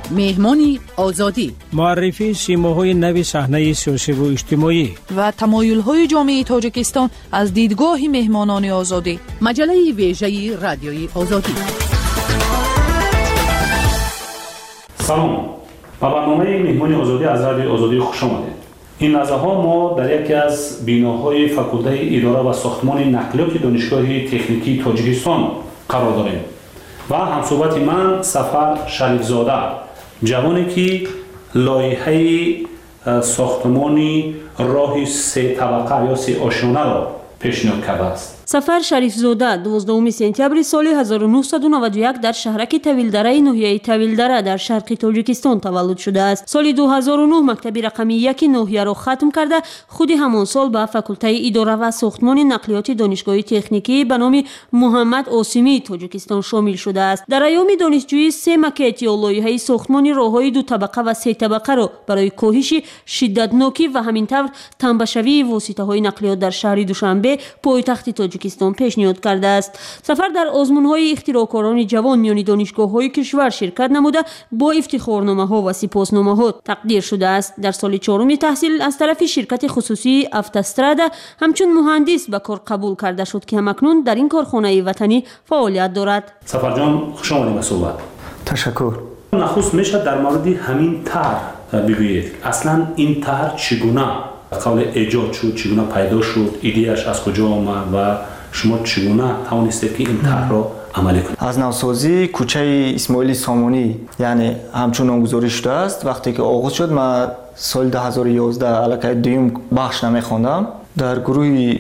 مهمانی آزادی، معرفی سیماهای نوی صحنه سیاسی و اجتماعی و تمایل‌های جامعه تاجیکستان از دیدگاه مهمانان آزادی. مجله ویژه رادیوی آزادی. سلام، با برنامه مهمانی آزادی از رادیوی آزادی خوش آمدید. این لحظه ها ما در یکی از بیناهای فاکولته اداره و ساختمان نقلیات دانشگاه تکنیکی تاجیکستان قرار داریم و همصحبت من سفر شریفزاده، جوانی که لایحه ساختمان راه 3 طبقه یا 3 آشیانه را پیشنهاد کرده است. سفر شریفزاده 12 سپتامبر سال 1991 در شهرک طویلدره ناحیه طویلدره در شرق تاجیکستان تولد شده است. سال 2009 مکتب رقم 1 ناحیه را ختم کرده خود همان سال به فاکولته اداره و ساختمان نقلیات دانشگاه تکنیکی به نام محمد عاصمی تاجیکستان شامل شده است. در ایام دانشجویی 3 مکت یا لایحه ساختمان راههای 2 طبقه و 3 طبقه را برای کاهش شدتناکی و همینطور تنبشوی واسطه‌های نقلیات در شهر دوشنبه پایتخت تاجیکستان پیشنهاد کرده است. سفر در آزمون‌های اختراعکاران جوان میان دانشگاه‌های کشور شرکت نموده با افتخارنامه‌ها و سپاسنامه‌ها تقدیر شده است. در سال 4 تحصیل از طرف شرکت خصوصی افتاسترادا همچون مهندس به کار قبول کرده شد که همکنون در این کارخانه وطنی فعالیت دارد. سفر جان، خوش آمدید به صحبت. تشکر. نخست میشه در مورد همین طرح بگویید. اصلا این طرح چگونه قبل ایجاد شد، چگونه پیدا شد، ایده‌اش از کجا آمد و شما چگونه توانستید که این طرح را عملی کنید؟ از نوسازی کوچه اسماعیل سامونی یعنی همچون نامگذاری شده است. وقتی که آغاز شد من سال 2011 علاقه دوم بخش نمیخوندم در گروه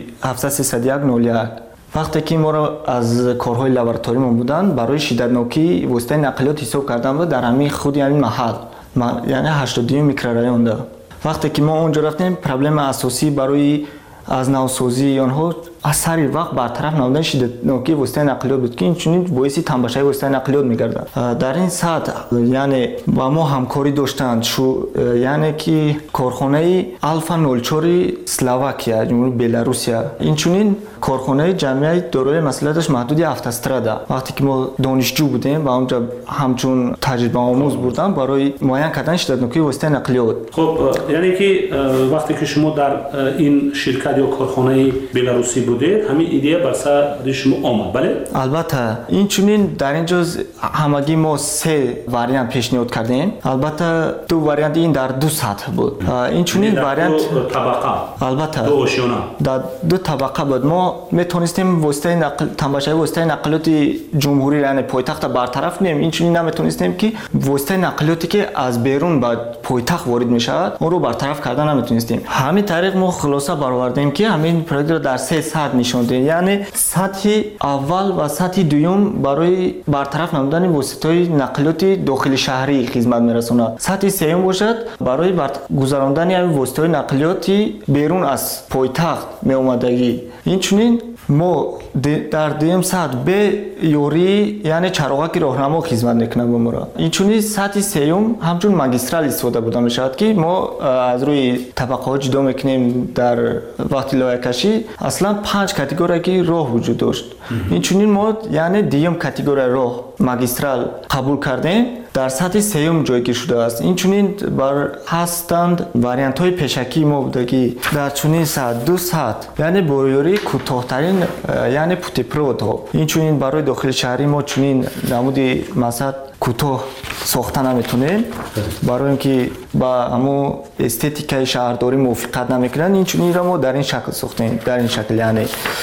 73101. وقتی که ما را از کارهای لابراتوری ما بودن برای شدتناکی واسطه نقلیات حساب کردن بود در همین خود همین محل یعنی 82 میکرورایون ده. وقتی که ما اونجا رفتیم پرابلم اساسی برای از نوسازی آنها از سر وقت برطرف نمودن شدتناکی واسطه نقلیات بود که این چنین باعث تنبشوی واسطه نقلیات می‌گردد. در این سطح یعنی با ما همکاری داشتند یعنی که کارخانه آلفا 04 اسلواکیا جمهوری بلاروسیا این چنین کارخانه جمعیت دارای مسئولیتش محدود افتاسترادا. وقتی که ما دانشجو بودیم و اونجا همچون تجربه آموز بودم برای معاین کردن شدتناکی واسطه نقلیات. خب یعنی که وقتی که شما در این شرکت یا کارخانه بلاروسی بودید همین ایده بر سر شما آمد؟ بله البته این چنین در اینجا همگی ما 3 واریانت پیشنهاد کردیم. البته 2 واریانت این در 2 سطح بود. این چنین واریانت 2 طبقه البته 2 آشیانه در 2 طبقه بود. ما میتونستیم واسطه تنبشوی واسطه نقلیات جمهوری یعنی پایتخت برطرف نیم. این چنین نمیتونستیم که واسطه نقلیاتی که از بیرون به پایتخت وارد میشود اون رو برطرف کردن نمیتونستیم. همین طریق ما خلاصه برآوردیم که همین پروژه رو در 3 سطح نشوندیم یعنی سطح اول و سطح دوم برای برطرف نمودن واسطه‌های نقلیات داخل شهری خدمت میرسونه. سطح سوم باشد برای گذراندن همین واسطه‌های نقلیات بیرون از پایتخت می اومدگی. این چنین ما در دوم سطح به یوری یعنی چراغک راهنما خدمت میکنه به ما. این چنین سطح سوم همچون ماگیسترال استفاده بوده میشود که ما از روی طبقه ها جدا میکنیم. در وقتی لایحه کشی اصلا 5 کاتگوری که راه وجود داشت. این چنین ما یعنی دوم کاتگوری راه ماگیسترال قبول کردیم در سطح سوم جایگیر شده است. این چنین بر هستند واریانت های پیشکی ما بوده که در چنین سطح 2 سطح یعنی برویوری کوتاه‌ترین یعنی پوتیپروت ها. این چنین برای داخل شهری ما چنین نمودی مثلا کوتاه ساختن نمیتونیم برای اینکه با همون استتیکای شهرداری موافقت نمیکنن. این چنین را ما در این شکل ساختیم. در این شکل یعنی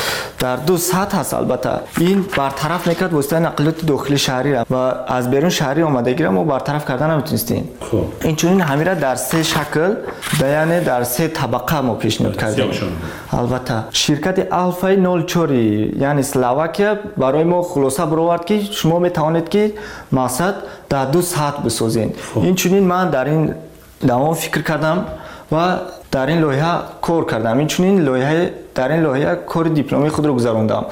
در 2 سطح هست. البته این برطرف میکرد واسطه نقلیات داخلی شهری را و از بیرون شهری آمدگی را ما برطرف کردن نمیتونستیم. این چنین همین را در 3 شکل یعنی در 3 طبقه ما پیشنهاد کردیم. البته شرکت آلفا 04 یعنی اسلواکیا برای ما خلاصه برآورد که شما میتوانید که مقصد در 2 سطح بسازین. این چنین من در این دوام فکر کردم و در این لایحه کار کردم. این چنین در این لایحه کار دیپلمی خود رو گذراندم.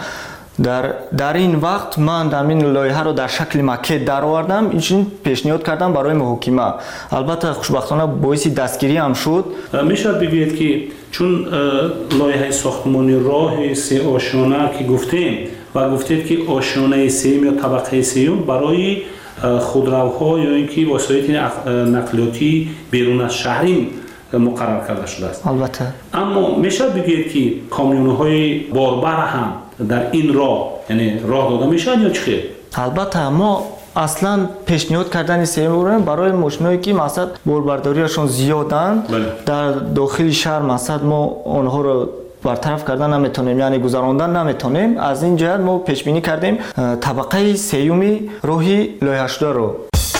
در این وقت من در این لایحه رو در شکل مکت در آوردم. این پیشنهاد کردم برای محاکمه. البته خوشبختانه باعث دستگیری هم شد. میشه بگویید که چون لایحه ساختمانی راه 3 آشیانه که گفتیم و گفتید که آشیانه سوم یا طبقه سوم برای خودروها یا اینکه وسایل نقلیاتی بیرون از شهری مقرر کرده شده است. البته. اما میشه بگید که کامیون‌های باربر هم در این راه یعنی راه داده میشن یا چی؟ البته ما اصلا پیشنهاد کردن سیمور برای ماشینایی که مثلا باربرداریشون زیادن در داخل شهر مثلا ما آنها رو برطرف کردن نمیتونیم یعنی گذراندن نمیتونیم. از این جهت ما پیش بینی کردیم طبقه سیومی راهی لایحه شده رو.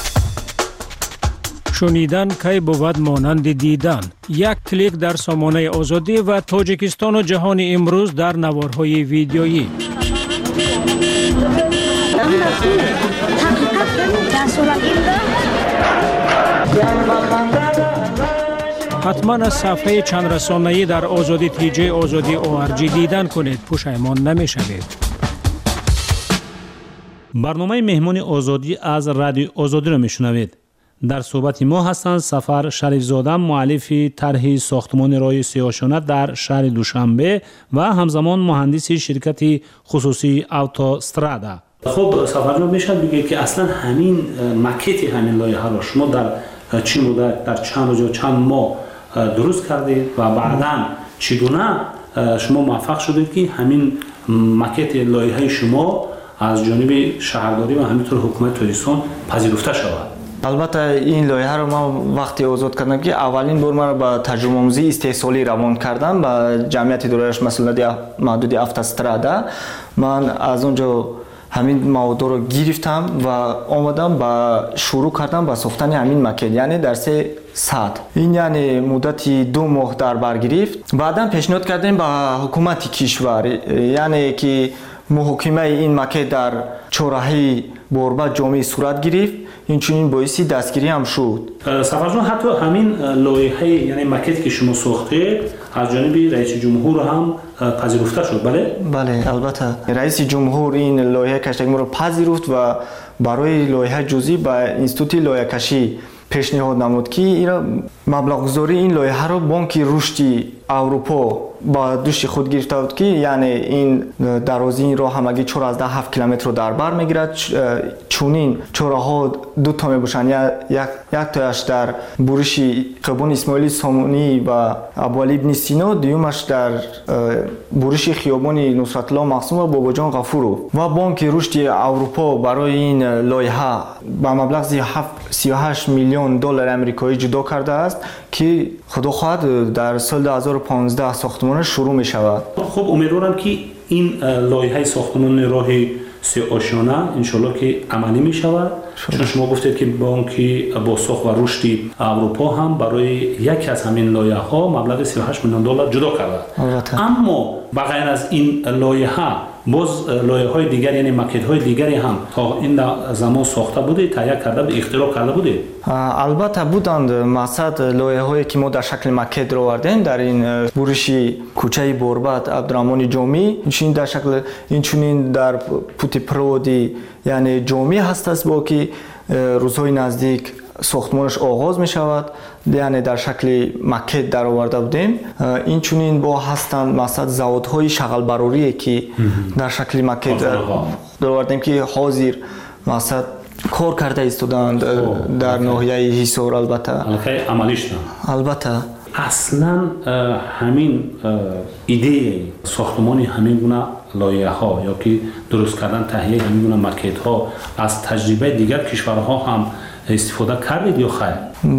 شنیدن کی بود مانند دیدن. یک کلیک در سامانه آزادی و تاجیکستان و جهان امروز در نوارهای ویدیویی. حتما از صفحه چند رسانه‌ای در آزادی تیجی آزادی ORG دیدن کنید، پشیمان نمی‌شوید. برنامه مهمان آزادی از رادیو آزادی را میشنوید. در صحبت ما هستند سفر شریفزاده، مؤلف طرح ساختمان راه سیاه‌شانه در شهر دوشنبه و همزمان مهندس شرکت خصوصی اوتوسترادا. خب سفر جان میشه بگید که اصلا همین مکت همین لایحه را شما در چه مدت در چند روز یا چند ماه درست کردید و بعداً چگونه شما موفق شدید که همین مکت لایحه شما از جانب شهرداری و همینطور حکومت تاجیکستان پذیرفته شود؟ البته این لایحه رو ما وقتی آزاد کردم که اولین بار ما رو با ترجمه آموزی استحصالی روان کردم با جمعیت دارایش مسئولیت محدود اوتوسترادا. من از اونجا همین موضوع رو گرفتم و آمدم با شروع کردم با ساختن همین مکت یعنی در 3 ساعت. این یعنی مدتی 2 ماه در بر گرفت. بعدا پیشنهاد کردیم با حکومت کشور یعنی که محاکمه این مکت در چهارراهی باربر جامع صورت گرفت. این چنین باعثی دستگیری هم شد. سفرجان حتی همین لایحه یعنی مکت که شما ساختید از جانب رئیس جمهور هم پذیرفته شد، بله؟ بله البته رئیس جمهور این لایحه کشی ما رو پذیرفت و برای لایحه جزئی با انستیتوت لایحه کشی پیشنهاد نمود که این مبلغ گذاری این لایحه رو بانک رشد اروپا با دوش خود گرفته بود که یعنی این درازی این راه همگی 14 کیلومتر رو در بر میگیرد. چونین چهارراه 2 تا میباشند، یک تایش در برش خیابان اسماعیل سامونی و ابوعلی ابن سینا، دیومش در برش خیابان نصرت الله مقسوم و باباجان غفورو. و بانک رشد اروپا برای این لایحه با مبلغ 38 میلیون دلار آمریکایی جدا کرده است که خدا خواهد در سال 2015 ساختمان شروع می شود. خب امیدوارم که این لایحه ساختمان راه سیاه‌شانه انشالله که عملی می شود. چون شما گفتید که بانک بازساخت و رشد اروپا هم برای یکی از همین لایحه ها مبلغ 38 میلیون دلار جدا کرده. اما بغیر از این لایحه باز لایحه های دیگر یعنی مکت های دیگری هم تا این زمان ساخته بوده، تهیه کرده بوده، اختراع کرده بوده؟ البته بودند. مثلا لایحه هایی که ما در شکل مکت رو آوردیم در این برش کوچه بوربت عبدالرحمن جامی، این در شکل این در پوتی پرودی یعنی جامی هست است با که روزهای نزدیک ساختمانش آغاز می شود، یعنی در شکل مکت در آورده بودیم. این چونین با هستند مثلا زوادهای شغل براری که در شکل مکت در آوردیم که حاضر مثلا کار کرده ایستادند در ناحیه حصار. البته عملیش البته اصلا همین ایده ساختمان همین گونه لایحه ها یا که درست کردن تهیه همین گونه مکت ها از تجربه دیگر کشورها هم استفاده کردید یا خیر؟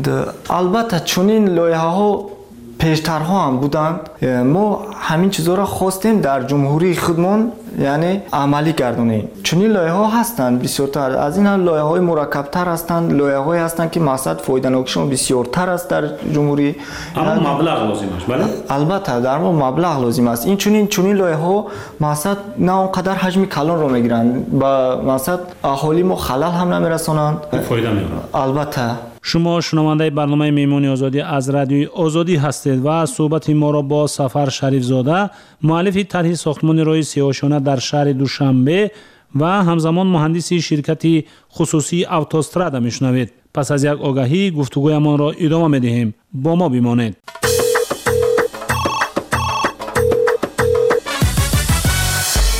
البته چنین لایحه ها پیشترها هم بودند. ما همین چیزا را خواستیم در جمهوری خودمان یعنی عملی گردونیم. چنین لایحه ها هستند بسیارتر از این. لایحه های مرکب‌تر هستند، لایحه های هستند که مقصد فایده ناکشون بسیارتر است در جمهوری. اما مبلغ لازم است، بله؟ البته در ما مبلغ لازم است. این چنین لایحه ها مقصد نه اونقدر حجم کلان را میگیرند و مقصد اهالی ما خلل هم نمیرسانند، فایده میبرند. البته شما شنونده برنامه مهمان آزادی از رادیو آزادی هستید و صحبت ما را با سفر شریفزاده، مؤلف طرح ساختمان راه سیاه‌شانه در شهر دوشنبه و همزمان مهندس شرکت خصوصی اوتوسترادا میشنوید. پس از یک آگاهی گفتگویمان را ادامه میدهیم. با ما بمانید.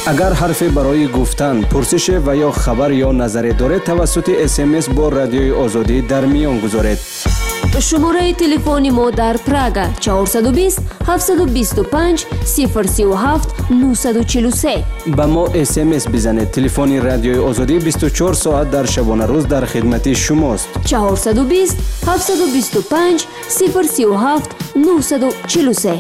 اگر حرفی برای گفتن، پرسش و یا خبر یا نظری دارید توسط SMS با رادیوی آزادی در میان گذارید. شماره تلفن ما در پراگ 420 725 037 943. با ما SMS بزنید. تلفن رادیوی آزادی 24 ساعت در شبانه روز در خدمت شماست. 420 725 037 943.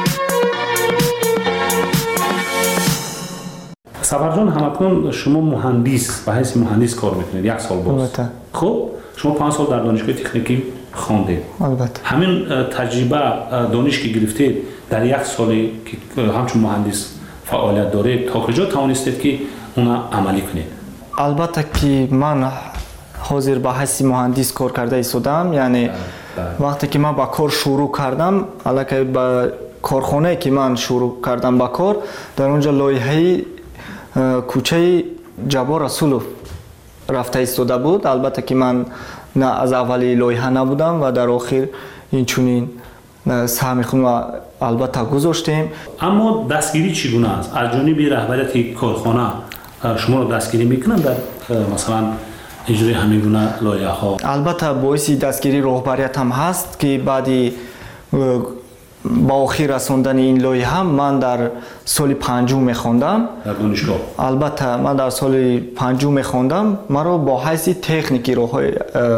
سفر جان، همکنون شما مهندس به حیث مهندس کار میکنید 1 سال باز. خب شما 5 سال در دانشگاه تکنیکی خواندید. البته همین تجربه دانش که گرفتید در 1 سالی که همچون مهندس فعالیت دارید تا کجا توانستید که اونا عملی کنید؟ البته که من حاضر به حیث مهندس کار کرده ایستادم، یعنی وقتی که من با کار شروع کردم، البته با کارخانه که من شروع کردم با کار، در اونجا لایحه کوچه جبار رسولوف رفته ایستاده بود. البته که من نه از اولی لایحه نبودم و در آخر این چنین سهم خود البته گذاشتیم. اما دستگیری چگونه است؟ از جانب رهبریت کارخانه شما رو دستگیری میکنن در مثلا اجرای همین گونه لایحه ها؟ البته باعث دستگیری رهبریت هم هست که بعدی با آخر رساندن این لایحه من در سال 5 میخوندم در دانشگاه. البته من در سال 5 میخوندم. مرا با حیث تکنیکی راههای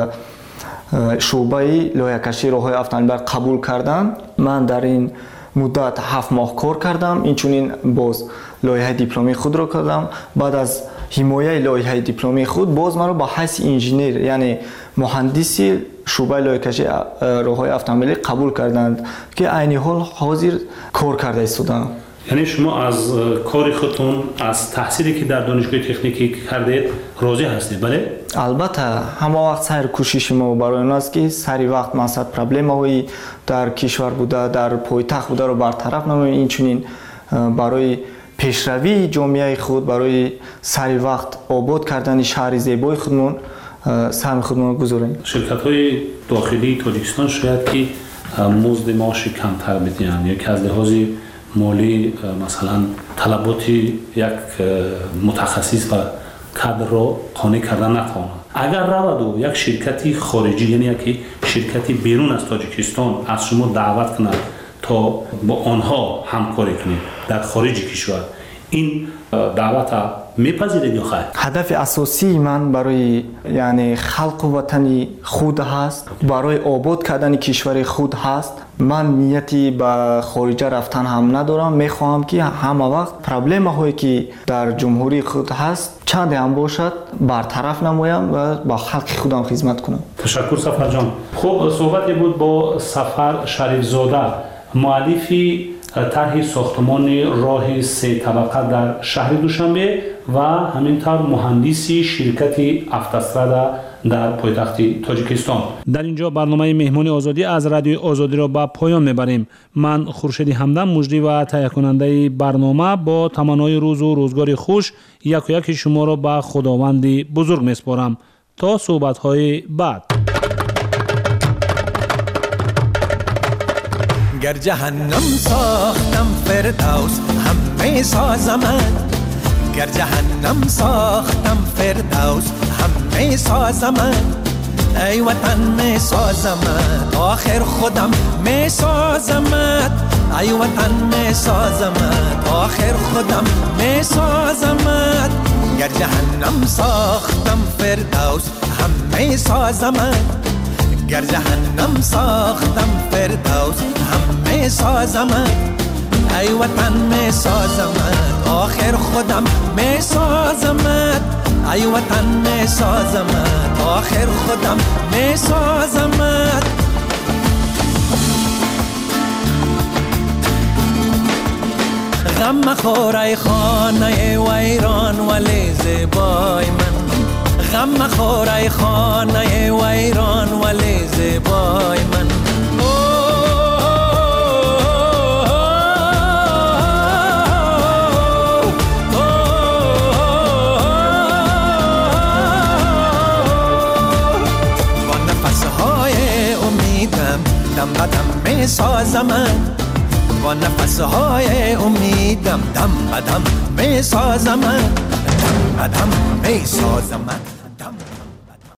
شعبه لایحه‌کشی راههای افغانستان قبول کردند. من در این مدت 7 ماه کار کردم. اینچنین باز لایحه دیپلمی خود را کردم. بعد از حمایه لایحه دیپلمی خود باز مرا با حیث انجینیر یعنی مهندسی شعبه لایحه‌کشی راههای اتومبیلی قبول کردند که عین حال حاضر کار کرده ایستادم. یعنی شما از کار خودتون، از تحصیلی که در دانشگاه تکنیکی کردید راضی هستید؟ بله؟ البته همه وقت سر کوشش ما برای اون است که سری وقت مسئله پرابلم هایی در کشور بوده، در پایتخت بوده رو برطرف نماییم. این چنین برای پیشروی جامعه خود، برای سری وقت آباد کردن شهر زیبای خودمون سهم خودمون گذاریم. شرکت‌های داخلی تاجیکستان شاید که مزد معاش کمتر بدهند یا که از لحاظ مالی مثلا طلبات یک متخصص و کادر را قانع کردن نتوانند. اگر رود و یک شرکتی خارجی یعنی یک شرکتی بیرون از تاجیکستان از شما دعوت کند تا با آنها همکاری کنید در خارج کشور، این دعوت میپذیرید یا خیر؟ هدف اساسی من برای یعنی خلق وطن خود هست، برای آباد کردن کشور خود هست. من نیتی به خارج رفتن هم ندارم. میخواهم که همه وقت پرابلم هایی که در جمهوری خود هست چند هم باشد برطرف نمایم و با خلق خودم خدمت کنم. تشکر سفر جان. خب صحبتی بود با سفر شریف زاده، مؤلفی طرح ساختمان راه 3 طبقه در شهر دوشنبه و همینطور مهندسی شرکت افتاسترادا در پایتخت تاجیکستان. در اینجا برنامه مهمان آزادی از رادیو آزادی را به پایان میبریم. من خورشید همدم مجری و تهیه کننده برنامه با تمنای روز و روزگار خوش یک و یک شما را به خداوند بزرگ میسپارم تا صحبت‌های بعد. گر جهنم ساختم فردوس همه سازمت، گر جهنم ساختم فردوس همه سازمت، ای وطن می سازمت آخر خودم می سازمت، ای وطن می سازمت آخر خودم می سازمت، گر جهنم ساختم فردوس همه سازمت، گر جهنم ساختم فردوس همه سازمت، ای وطن می سازمت آخر خودم می سازمت، ای وطن می سازمت آخر خودم می سازمت. غم مخور ای خانه ویران ولی زیبای من، غم مخور ای خانه ویران ولی زیبای من. با نفسهای امیدم دم بدم می سازمت، با نفسهای امیدم دم بدم می سازمت، دم بدم می سازمت.